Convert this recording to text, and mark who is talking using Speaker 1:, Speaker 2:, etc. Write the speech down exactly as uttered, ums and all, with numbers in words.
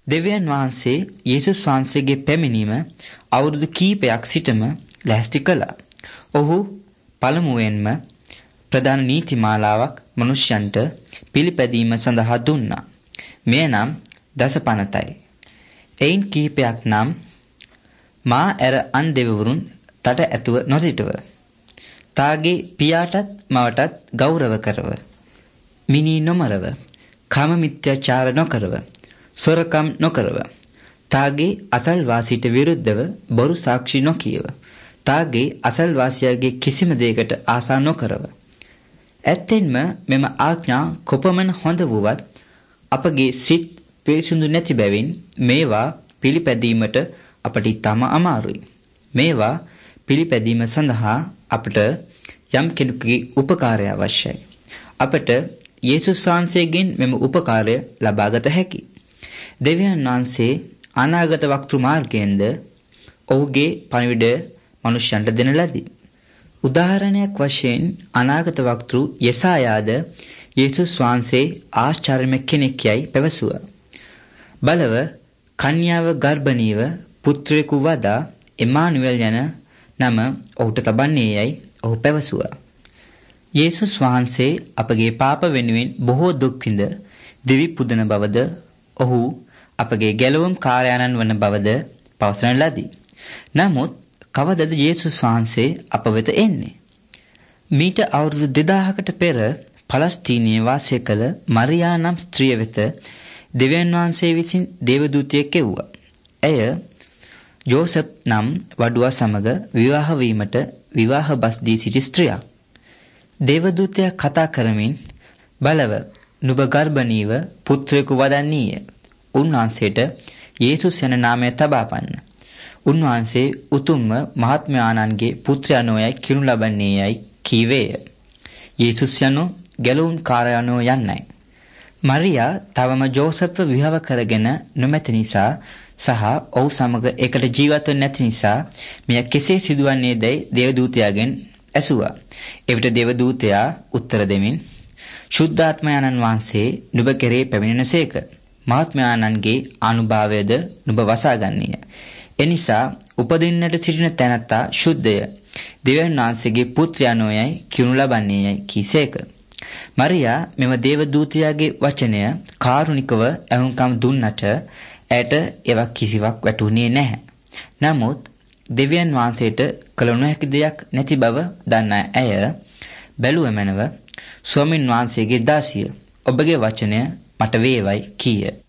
Speaker 1: දෙවියන් වහන්සේ යේසුස් වහන්සේගේ පැමිණීම අවුරුදු කීපයක් සිටම ලැස්ති කළා. ඔහු පළමුවෙන්ම ප්‍රධාන නීතිමාලාවක් මනුෂ්‍යයන්ට පිළිපැදීම සඳහා දුන්නා. මෙය නම් දසපනතයි. එයින් කීපයක් නම් මා ඇර අන් දෙවිවරුන් තට ඇතුව නොසිටව, තාගේ පියාටත් මවටත් ගෞරව කරව, මිනී නොමරව, කාම මිත්‍යාචාර නොකරව, සොරකම් නොකරව, තාගේ අසල්වාසීට විරුද්ධව බොරු සාක්ෂි නොකියව, තාගේ අසල්වාසියාගේ කිසිම දෙයකට ආසා නොකරව. ඇත්තෙන්ම මෙම ආඥා කොපමණ හොඳ වුවත් අපගේ සිත් පිරිසිදු නැති බැවින් මේවා පිළිපැදීමට අපට ඉතාම අමාරුයි. මේවා පිළිපැදීම සඳහා අපට යම් කෙනෙකුගේ උපකාරය අවශ්‍යයි. අපට යේසුස් වහන්සේගෙන් මෙම උපකාරය ලබාගත හැකි. දෙවියන් වහන්සේ අනාගත වක්තෘ මාර්ගයෙන්ද ඔහුගේ පණිවිඩය මනුෂ්‍යයන්ට දෙන ලදී. උදාහරණයක් වශයෙන් අනාගත වක්තෘ යෙසායාද යේසුස් වහන්සේ ආශ්චර්යමය කෙනෙක් යයි පැවසුවා. බලව කන්‍යාව ගර්භණීව පුත්‍රයෙකු වදා එමානුවෙල් යන නම ඔහුට තබන්නේ යයි ඔහු පැවසුවා. යේසුස් වහන්සේ අපගේ පාප වෙනුවෙන් බොහෝ දුක් විඳ දිවි පුදන බවද ඔහු අපගේ ගැලවුම් කාර්යානන් වන බවද පවසන ලදී. නමුත් කවදද යේසුස් වහන්සේ අප වෙත එන්නේ? මීට අවුරුදු දෙදාහකට පෙර පලස්තීනයේ වාසය කළ මරියා නම් ස්ත්‍රිය වෙත දෙවියන් වහන්සේ විසින් දේවදූතයෙක් එව්වා. ඇය ජෝසප් නම් වඩුවා සමග විවාහ වීමට විවාහ බස් දී සිටි ස්ත්‍රියක්. දේවදූතයා කතා කරමින්, බලව නුඹ ගර්භණීව පුත්‍රයෙකු වදන්නීය. උන්වහන්සේට යේසුස් යන නාමය තබාපන්න. උන්වහන්සේ උතුම්ම මහත්මයාණන්ගේ පුත්‍රයාණෝයයි කිනු ලබන්නේ යයි කීවේය. යේසුස් යනු ගැලවුම් කාර්යාණෝ යන්නයි. මරියා තවම ජෝසප්ව විවාහ කරගෙන නොමැති නිසා සහ ඔහු සමග එකට ජීවත් වන්නේ නැති නිසා මෙය කෙසේ සිදුවන්නේ දැයි දේවදූතයාගෙන් ඇසුවා. එවිට දේවදූතයා උත්තර දෙමින්, ශුද්ධාත්මයාණන් වහන්සේ නුඹ කෙරේ පැමිණෙනසේක. මහත්මයාණන්ගේ අනුභවයද නුඹ වසාගන්නීය. එනිසා උපදින්නට සිටින තැනැත්තා ශුද්ධය. දෙවියන් වහන්සේගේ පුත්‍රයාණෝයයි කිනු ලබන්නේ යයි කීසේක. මරියා මෙම දේවදූතයාගේ වචනය කාරුණිකව ඇහුම්කම් දුන්නට ඇයට එවක් කිසිවක් වැටුනේ නැහැ. නමුත් දෙවියන් වහන්සේට කළ නොහැකි දෙයක් නැති බව දන්නා ඇය බැලුව මැනව ස්වාමීන් වහන්සේගේ දාසිය, ඔබගේ වචනය මට වේවයි කීය.